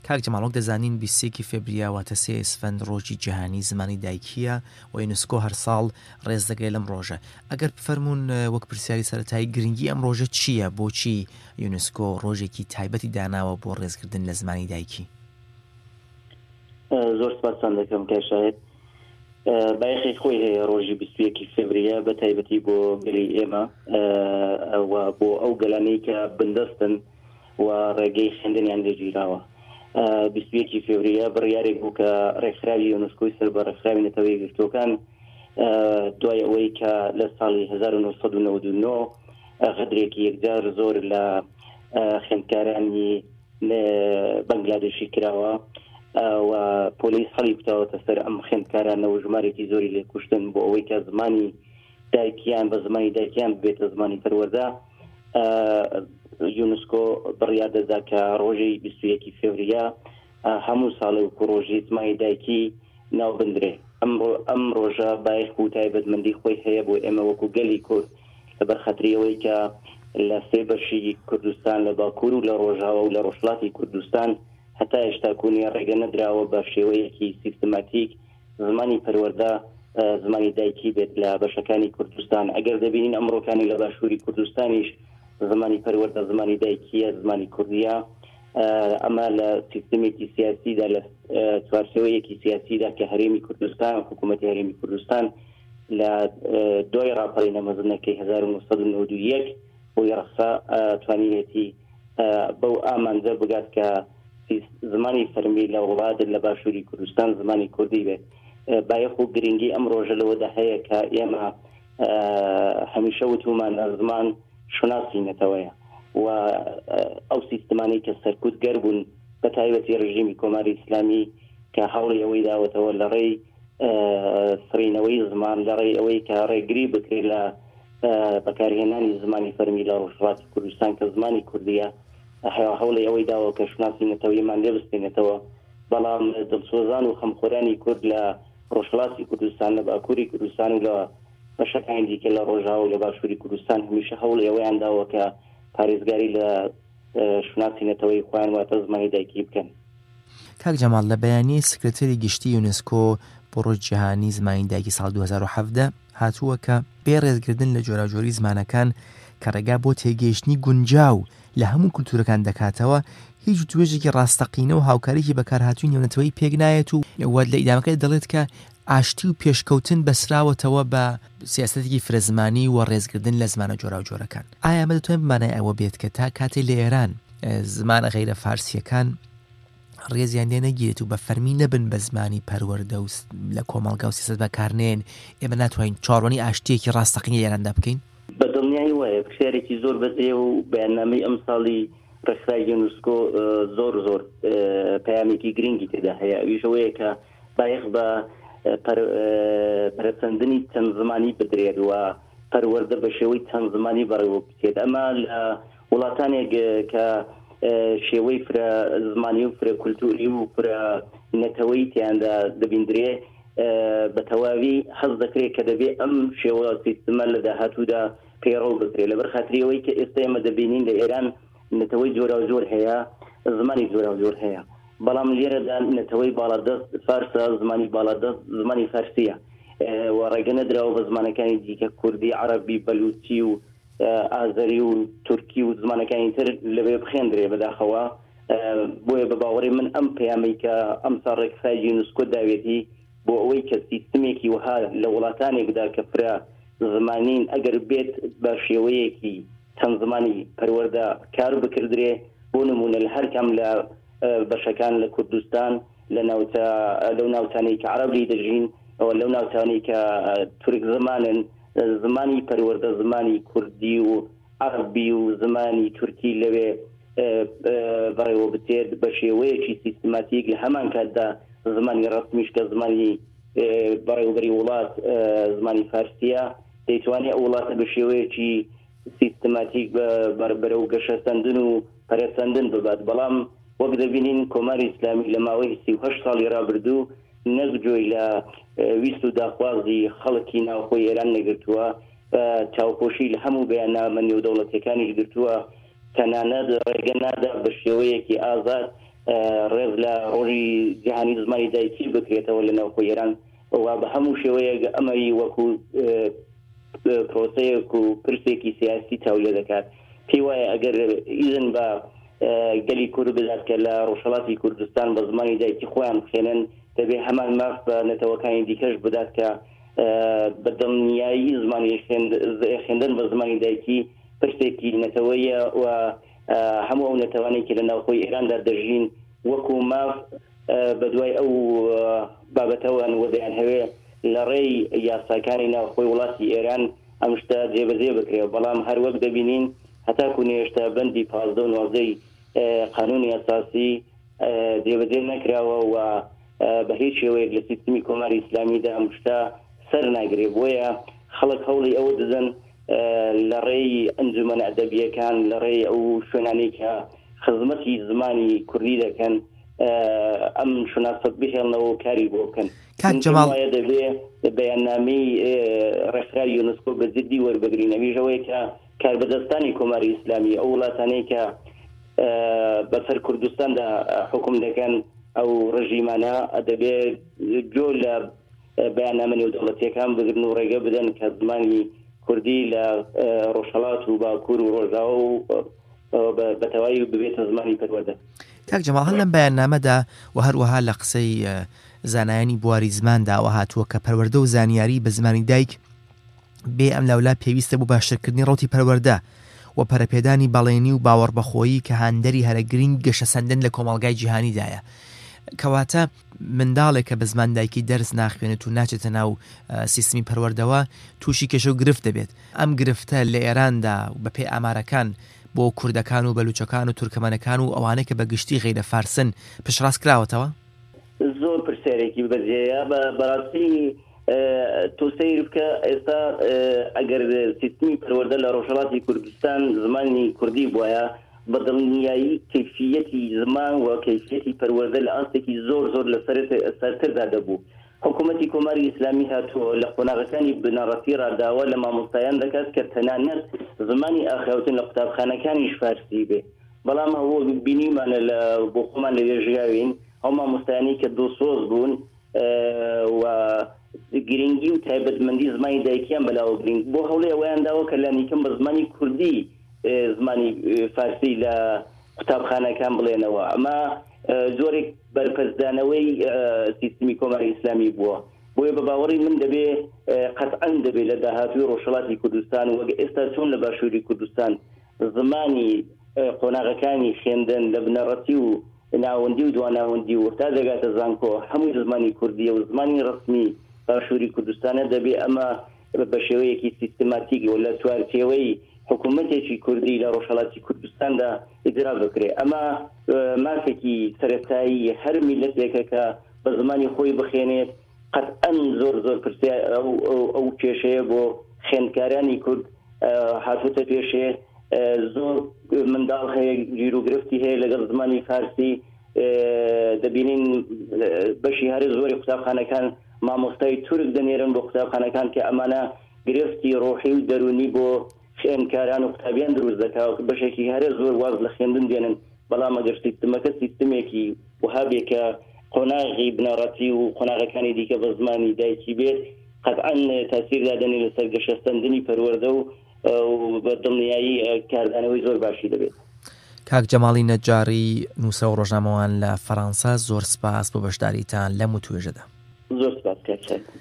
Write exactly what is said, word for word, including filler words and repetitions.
کاک جەماڵ دەزانین بیست و سێی فێبریە واتە سێ ئەسفەند ڕۆژی جیهانی زمانی دایکیە و یونسکۆ هەر ساڵ ڕێز دەگرێت لەم ڕۆژە. ئەگەر بفەرمونون وەک پرسیاری سەرەتایی گرنگی ئەم ڕۆژە چییە؟ بۆچی یونسکۆ ڕۆژێکی تایبەتی داناوە بۆ ڕێزکردن لە زمانی دایکی؟ زۆر سپاسان دەکەم کاشایەت. بایەخی خۆی هەیە ڕۆژی بیست و یەکی فێبریە بە تایبەتی بۆ گەلی ئێمە و بۆ ئەو گەلانەی کە بندەستن و ڕێگەی خوێندنیان لێگیراوە. بیست و یەکی فێبریە بڕیارێک بوو کە ڕێکخراوی یونسکۆی سەر بە ڕێکخراوی نەتەوەی گرتوەکان دوای ئەوەی کە لە ساڵی هەزار و نۆ سەد و نەوەد و نۆ غەدرێکی یەکجار زۆر لە خوێندکارانی بەنگلادێشی کراوە و پۆلیس هەڵی کوتاوەتە سەر ئەم خوێندکارانەوە ژمارێکی زۆری لێ کوشتن بۆ ئەوەی کە زمانی دایکیان بە زمانی دایکیان ببێتە زمانی پەروەردە. یونسکۆ بڕیار دەدا کە ڕۆژی بیست و یەکی فێبریە هەموو ساڵی وەکو ڕۆژی زمانی دایکی ناو بندرێ. ئەم ڕۆژە بایەخ و تایبەتمەندی خۆی هەیە بۆ ئێمە وەکو گەلی کورد لەبەر خەتریەوەی کە لە سێ بەشی کوردستان لە باکوور و لە ڕۆژاوە و لە ڕۆژهەڵاتی کوردستان هەتا هێشتا کۆنی ڕێگە نەدراوە بە شێوەیەکی سیستماتیک زمانی پەروەردە زمانی دایکی بێت لە بەشەکانی کوردستان. ئەگەر دەبینین ئەمڕۆکانی لە باشووری کوردستانیش زمانی پەروەردە زمانی دایکیە، زمانی کوردیە. ئەمە لە سیستمێکی سیاسیدا لە چوارچێوەیەکی سیاسیدا کە هەرێمی کوردستان حکوومەتی هەرێمی کوردستان لە دوای ڕاپەڕینە مەزنەکەی هەزار و نۆ سەد و نەوەد و یەک بۆی ڕەخسا توانیێتی بەو ئامانجە بگات کە زمانی فەرمی لە وڵات لە باشووری کوردستان زمانی کوردی بێت. بایەخ و گرنگی ئەم ڕۆژە لەوەدا هەیە کە ئێمە هەمیشە وتومان زمان شناسینەتەوەیە و ئەو سیستمانی کە سەرکوتگەر بوون بە تایبەتی ڕژیمی کۆماری ئیسلامی کە هەوڵی ئەوەی داوەتەوە لە ڕێی سڕینەوەی زمان لە ڕێی ئەوەی کە ڕێگری بکرێت لە بەکارهێنانی زمانی فەرمی لە ڕۆژهەڵاتی کوردستان کە زمانی کوردیە هەوڵی ئەوەی داوە کە شناسینەتەوەیمان لێ بستێنێتەوە. بەڵام دڵسۆزان و خەمخۆرانی کورد لە ڕۆژهەڵاتی کوردستان لە باکووری کوردستان و لە بەشەکانی دیکە لە ڕۆژاوە و لە باشووری کوردستان هەمیشە هەوڵی ئەوەیان داوە کە پارێزگاری لە شناسینەتەوەی خۆیان واتە زمانی دایکی بکەن. کاک جەماڵ لە بەیانیەی سکرتەری گشتی یونسکۆ بۆ ڕۆژ جیهانی زمانی دایکی ساڵ دوو هەزار و حەڤدە هاتووە کە بێ ڕێزگردن لە جۆراوجۆری زمانەکان کە ڕێگا بۆ تێگەیشتنی گونجاو لە هەموو کولتورەکان دەکاتەوە هیچ توێژێکی ڕاستەقینە و هاوکاریی بەکارهاتووی نێونەتەوەی پێک نایەت و وە لە ئیدامەکەی دەڵێت کە ئاشتی و پێشکەوتن بەسراوەتەوە بە سیاسەتێکی فرەزمانی و ڕێزگردن لە زمانە جۆراوجۆرەکان. ئایا ئەمە دەتوانێت بمانای ئەوە بێت کە تا کاتێ لە ئێران زمانە غەیرە فارسیەکان ڕێزیان لێ نەگیرێت و بە فەرمی نەبن بە زمانی پەروەردە و لە کۆمەڵگا و سیاسەت بەکارنێن ئێمە ناتوانین چاڕوانی ئاشتیەکی ڕاستەقینی لە ئێراندا بکەین؟ بە دڵنیایی وایە پرسیارێکی زۆر بەجێ و بەیاننامەی ئەم ساڵی ڕێکخراوی یونسکۆ زۆر زۆر پەیامێکی گرنگی تێدا هەیە. ئەویش ئەوەیە کە بایەخ بە پەرەچەندنی چەند زمانی بدرێت و پەروەردە بە شێوەی چەند زمانی بەڕێوە بچێت. ئەمە لە وڵاتانێک کە شێوەی فرە زمانی و فرە کولتوری و فرە نەتەوەی تیاندا دەبیندرێ بە تەواوی حەز دەکرێت کە دەبێت ئەم شێوە سیستمە لە داهاتوودا پەیڕەو بکرێت. لەبەر خاتریەوەی کە ئێستا ئێمە دەبینین لە ئێران نەتەوەی جۆرا و جۆر هەیە، زمانی جۆرا و جۆر هەیە، بەڵام لێرەدا نەتەوەی باڵادەست فارسە، زمانی باڵادەست زمانی فارسیە و ڕێگە نەدراوە بە زمانەکانی دیکە کوردی، عەرەبی، بەلوچی و ئازەری و تورکی و زمانەکانی تر لەبێ بخێندرێ بەداخەوە. بۆیە بە باوەڕی من ئەم پەیامەی کە ئەمساڵ ڕێکخراوی یونسکۆ داوێتی بۆ ئەوەی کە سیستمێکی وها لە وڵاتانێکدا کە فرە زمانین ئەگەر بێت بە شێوەیەکی چەند زمانی پەروەردە کار بکردرێ. بۆ نمونە لە هەر کام لە بەشەکان لە کوردستان لە لەو ناوچانەی کە عەرەبی دەژین ئەوە لەو ناوچانەی کە تورک زمانن زمانی پەروەردە زمانی کوردی و عەرەبی و زمانی تورکی لەوێ بەڕێوە بچێت بە شێوەیەکی سیستماتیک لە هەمان کاتدا زمانی ڕەسمیش کە زمانی بەڕێوەبەری وڵات زمانی فارسیە دەیتوانێت ئەو وڵاتە بە شێوەیەکی سیستماتیک بەرەو گەشەسەندن و پەرەچەندن ببات. بەڵام وەک دەبینین کۆماری ئیسلامی لە ماوەی سی و هەشت ساڵی ڕابردوو نەکجۆی لە ویست و داخوازی خەڵکی ناوخۆی ئێران نەگرتووە، چاوپۆشی لە هەموو بەیاننامە نێودەوڵەتیەکانیش گرتووە، تەنانەت ڕێگە نادا بە شێوەیەکی ئازاد ڕێز لە ڕۆژی جیهانی زمانی دایکی بکرێتەوە لە ناوخۆی ئێران و بە هەموو شێوەیەک ئەمەی وەکو پرۆسەیەک و پرسێکی سیاسی تاولێ دەکات. پێی وایە ئەگەر ئیزن بە گەلی کورد بدات کە لە ڕۆژهەڵاتی کوردستان بە زمانی دایکی خۆیان بخێنن دەبێ هەمان ماف بە نەتەوەکانی دیکەش بدات کە بەدڵنیایی زمانی خوێندن بە زمانی دایکی پرسێکی نەتەوەیە و هەموو ئەو نەتەوانێکی لە ناوخۆی ئێراندا دەژین وەکو ماف بە دوای ئەو بابەتەوەن وەدەیان هەوێ لە ڕێی یاساکانی ناوخۆی وڵاتی ئێران ئەم شتە جێبەجێ بکرێ. بەڵام هەر وەک دەبینین هەتاکو نێشتا بەندی پازدە و نۆزدەی قانونی ئەساسی جێبەجێ نەکراوە و بە هیچ شێوەیەک لە سیستمی کۆماری ئیسلامیدا ئەم شتە سەر ناگرێ. بۆیە خەڵک هەوڵی ئەوە دەدەن لە ڕێی ئەنجومەنە ئەدەبیەکان لە ڕێی ئەو شوێنانی کە خزمەتی زمانی کوردی دەکەن ئەم شناسەت بهێڵنەوە و کاری بۆ بکەن. کاک دەبێ بەیاننامەی ڕێکخراوی یونسکۆ بە جدی وەربگرین. ئەویژەوەی کە کاربەدەستانی کۆماری ئیسلامی ئەو وڵاتانەی کە بەسەر کوردستاندا حکوم دەکەن ئەو ڕژیمانە دەبێت جۆ لە بەیاننامە نێودەوڵەتیەکان بگرن و ڕێگە بدەن کە زمانی کوردی لە ڕۆژهەڵات و باکوور و ڕۆژاوە و بەتەواوی ببێتە زمانی پەروەردە. کاک جەماڵ هەر لەم بەیاننامەدا و هەروەها لە قسەی زانایانی بواری زماندا ئەوە هاتووە کە پەروەردە و زانیاری بە زمانی دایک بێ ئەم لەولا پێویستە بوو باشترکردنی ڕوتی پەروەردە و پەرەپێدانی بەڵێنی و باوەڕبەخۆیی کە هاندەری هەرە گرنگ گەشە سەندن لە کۆمەڵگای جیهانیدایە. کەواتە منداڵێک کە بە زمان دایکی دەرس ناخوێنێت و ناچێتە ناو سیستمی پەروەردەوە تووشی کێشە و گرفت دەبێت. ئەم گرفتە لە ئێراندا بەپێی ئامارەکان بۆ کوردەکان و بەلوچەکان و تورکمەنەکان و ئەوانەی کە بە گشتی غەیرە فارسن پشتڕاست کراوەتەوە؟ زۆر پرسیارێکی بەجێیە. بەڕاستی تۆ سەیر بکە ئێستا ئەگەر سیستمی پەروەردە لە ڕۆژهەڵاتی کوردستان زمانی کوردی بووایە بەدڵنیایی کەیفیەتی زمان و کەیفیەتی پەروەردە لە ئاستێکی زۆر زۆر لە سەرتردا دەبوو. حکوومەتی کۆماری ئیسلامی هاتووە لە قۆناغەکانی بنەڕەتی ڕاداوە لە مامۆستایان دەکات کە تەنانەت زمانی ئاخراوتن لە قوتابخانەکانیش فارسی بێ. بەڵام ئەوە بینیمانە لە بۆ خۆمان لەوێ ژیاوین ئەو مامۆستایانی کە دۆسۆز بوون و گرنگی و تایبەتمەندی زمانی دایکیان بەلاوە گرنگ بۆ هەوڵی ئەوەیان داوە کە لانیکەم بە زمانی کوردی زمانی فارسی لە قوتابخانەکان بڵێنەوە. ئەمە زۆرێک بەرپەرزدانەوەی سیستمی کۆماری ئیسلامی بووە. بۆیە بە باوەڕی من دەبێ قەتعەن دەبێت لە داهاتووی ڕۆژهەڵاتی کوردستان وەک ئێستا چۆن لە باشووری کوردستان زمانی قۆناغەکانی خوێندن لە بنەڕەتی و ناوەندی و دواناوەندی و تا دەگاتە زانکۆ هەمووی زمانی کوردیە و زمانی ڕسمی باشووری کوردستانە دەبێ ئەمە بە شێوەیەکی سیستماتیک و لە سوارچێوەی حکوومەتێکی کوردی لە ڕۆژهەڵاتی کوردستاندا ئیجرا بکرێ. ئەمە مافێکی سەرەتایی هەر میلەتێکە کە بە زمانی خۆی بخێنێت قەتعەن زۆر زۆر پرسیار ئەو کێشەیە بۆ خوێندکارانی کورد هاتووتە پێشێ. زۆر منداڵ هەیە گیر و گرفتی هەیە لەگەڵ زمانی فارسی. دەبینین بەشی هەرە زۆری قوتابخانەکان مامۆستای تورک دەنێرن بۆ قوتابخانەکان کە ئەمانە گرفتی ڕۆحی و دەرونی بۆ خوێندکاران و قوتابیان دروست دەکات بەشێکی هەرە زۆر واز لە خوێندن دێنن. بەڵام ئەگەر سیستمەکە سیستمێکی وهابێ کە قۆناغی بنەڕەتی و قۆناغەکانی دیکە بە زمانی دایکی بێت قەتعەن تاسیر دادەنێ لەسەر گەشەسەندنی پەروەردە و بە دڵنیایی کاردانەوەی زۆر باشی دەبێت. کاک جەماڵی نەجاری نووسە و ڕۆژنامەوان لە فەڕەنسا زۆر سپاس بۆ بەشداریتان لەم و توێژەدا. زۆر سپاس کاک.